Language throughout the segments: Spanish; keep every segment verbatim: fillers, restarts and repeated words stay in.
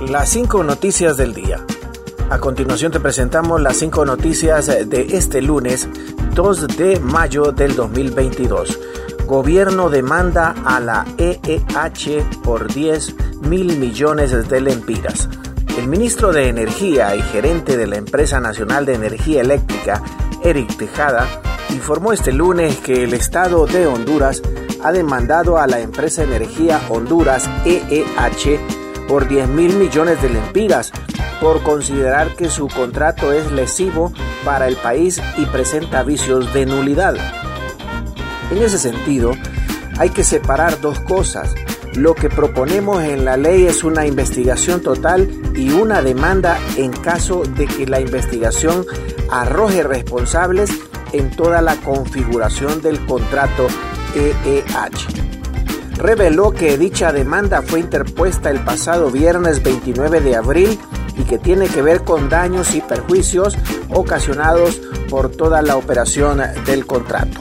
Las cinco noticias del día. A continuación te presentamos las cinco noticias de este lunes dos de mayo del dos mil veintidós. Gobierno demanda a la E E H por diez mil millones de lempiras. El ministro de Energía y gerente de la Empresa Nacional de Energía Eléctrica, Eric Tejada, informó este lunes que el Estado de Honduras ha demandado a la empresa Energía Honduras E E H por diez mil millones de lempiras por considerar que su contrato es lesivo para el país y presenta vicios de nulidad. En ese sentido, hay que separar dos cosas. Lo que proponemos en la ley es una investigación total y una demanda en caso de que la investigación arroje responsables en toda la configuración del contrato E E H. Reveló que dicha demanda fue interpuesta el pasado viernes veintinueve de abril y que tiene que ver con daños y perjuicios ocasionados por toda la operación del contrato.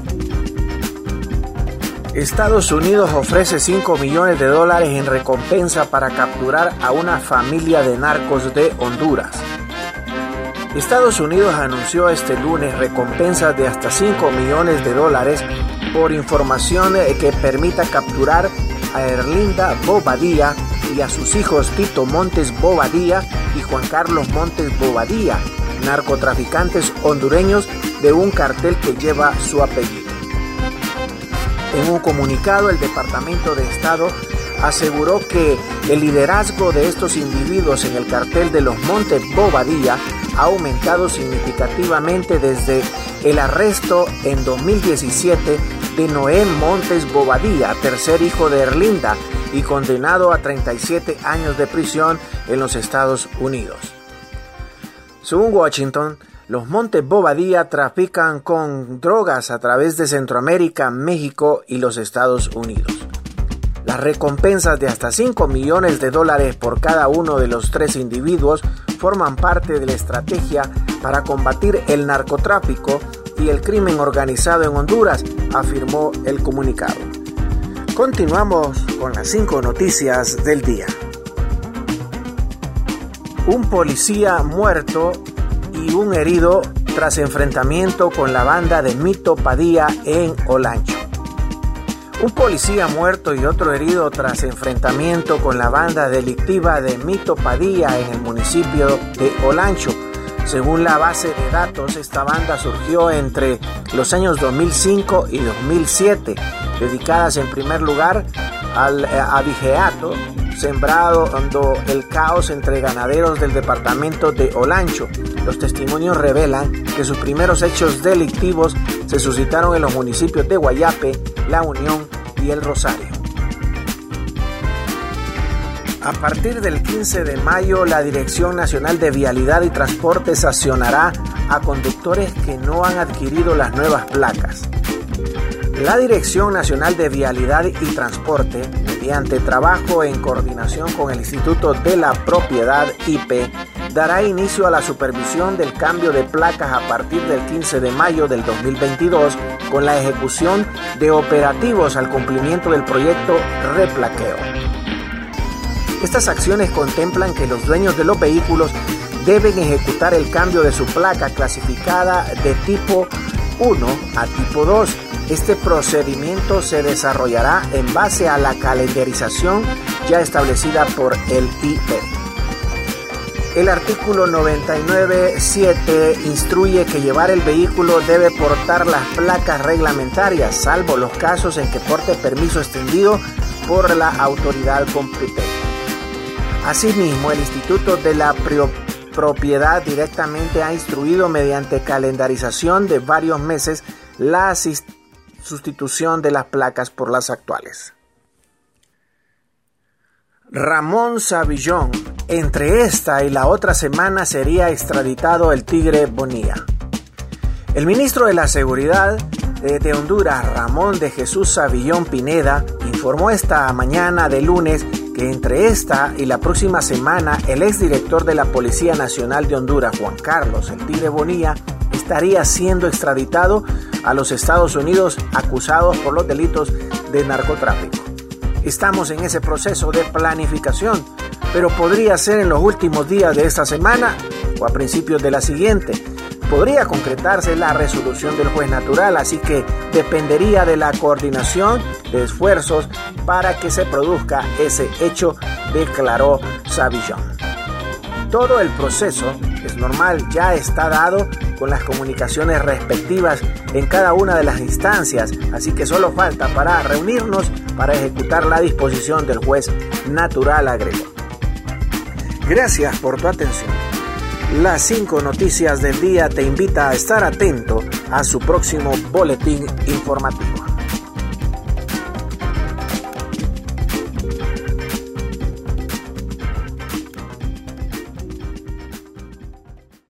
Estados Unidos ofrece cinco millones de dólares en recompensa para capturar a una familia de narcos de Honduras. Estados Unidos anunció este lunes recompensas de hasta cinco millones de dólares por información que permita capturar a Erlinda Bobadilla y a sus hijos Tito Montes Bobadilla y Juan Carlos Montes Bobadilla, narcotraficantes hondureños de un cartel que lleva su apellido. En un comunicado, el Departamento de Estado aseguró que el liderazgo de estos individuos en el cartel de los Montes Bobadilla ha aumentado significativamente desde el arresto en dos mil diecisiete de Noé Montes Bobadilla, tercer hijo de Erlinda, y condenado a treinta y siete años de prisión en los Estados Unidos. Según Washington, los Montes Bobadilla trafican con drogas a través de Centroamérica, México y los Estados Unidos. Las recompensas de hasta cinco millones de dólares por cada uno de los tres individuos forman parte de la estrategia para combatir el narcotráfico y el crimen organizado en Honduras, afirmó el comunicado. Continuamos con las cinco noticias del día. Un policía muerto y un herido tras enfrentamiento con la banda de Mito Padilla en Olancho. Un policía muerto y otro herido tras enfrentamiento con la banda delictiva de Mito Padilla en el municipio de Olancho. Según la base de datos, esta banda surgió entre los años dos mil cinco y dos mil siete, dedicadas en primer lugar al abigeato, sembrando el caos entre ganaderos del departamento de Olancho. Los testimonios revelan que sus primeros hechos delictivos se suscitaron en los municipios de Guayape, La Unión y El Rosario. A partir del quince de mayo, la Dirección Nacional de Vialidad y Transporte sancionará a conductores que no han adquirido las nuevas placas. La Dirección Nacional de Vialidad y Transporte, mediante trabajo en coordinación con el Instituto de la Propiedad I P, dará inicio a la supervisión del cambio de placas a partir del quince de mayo del dos mil veintidós con la ejecución de operativos al cumplimiento del proyecto Replaqueo. Estas acciones contemplan que los dueños de los vehículos deben ejecutar el cambio de su placa clasificada de tipo uno a tipo dos. Este procedimiento se desarrollará en base a la calendarización ya establecida por el I P. El artículo noventa y nueve punto siete instruye que llevar el vehículo debe portar las placas reglamentarias, salvo los casos en que porte permiso extendido por la autoridad competente. Asimismo, el Instituto de la Propiedad directamente ha instruido mediante calendarización de varios meses la sustitución de las placas por las actuales. Ramón Savillón. Entre esta y la otra semana sería extraditado el Tigre Bonilla. El ministro de la Seguridad de Honduras, Ramón de Jesús Savillón Pineda, informó esta mañana de lunes que entre esta y la próxima semana el exdirector de la Policía Nacional de Honduras, Juan Carlos el Tigre Bonilla, estaría siendo extraditado a los Estados Unidos acusado por los delitos de narcotráfico. Estamos en ese proceso de planificación, pero podría ser en los últimos días de esta semana o a principios de la siguiente. Podría concretarse la resolución del juez natural, así que dependería de la coordinación de esfuerzos para que se produzca ese hecho, declaró Savillon. Todo el proceso es normal, ya está dado con las comunicaciones respectivas en cada una de las instancias, así que solo falta para reunirnos para ejecutar la disposición del juez natural, agregó. Gracias por tu atención. Las cinco noticias del día te invita a estar atento a su próximo boletín informativo.